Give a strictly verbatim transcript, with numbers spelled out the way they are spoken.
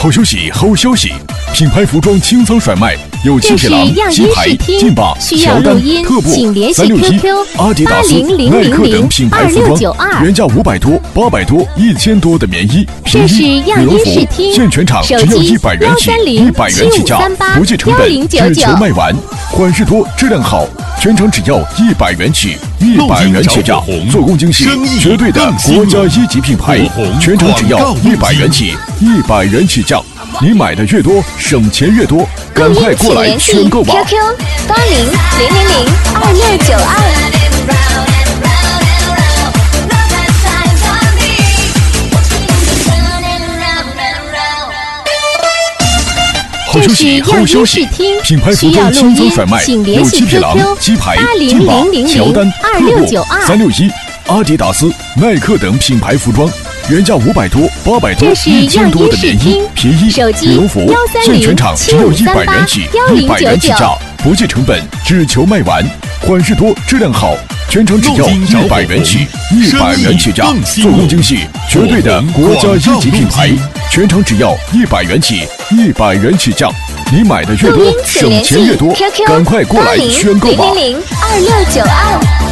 好休息，好消息！品牌服装清仓甩卖，有七匹狼、鸡排、劲霸、乔丹、特步、三六一、阿迪达斯、耐克等品牌服装，原价五百多、八百多、一千多的棉衣、皮衣、羽绒服，现全场只要一百元起，一百元起价，不计成本，只求卖完。款式多，质量好，全场只要一百元起，一百元起价，做工精细，绝对的国家一级品牌，全场只要一百元起，一百元起价。你买的越多，省钱越多，赶快过来圈购吧 ！Q Q 八零零零零二六九二。 好消息，好消息！品牌服装清仓甩卖，有七匹狼、鸡排、劲霸、乔丹、特步、三六一、阿迪达斯、耐克等品牌服装，原价五百多、八百多、一千多的棉衣、皮衣、羽绒服，现全场只要一百元起，一百元起价，不计成本，只求卖完。款式多，质量好，全场只要一百元起，一百元起价，做工精细，绝对的国家一级品牌，全场只要一百元起，一百元起价。你买的越多，省钱越多，赶快过来圈购吧！ 零零零二六九二。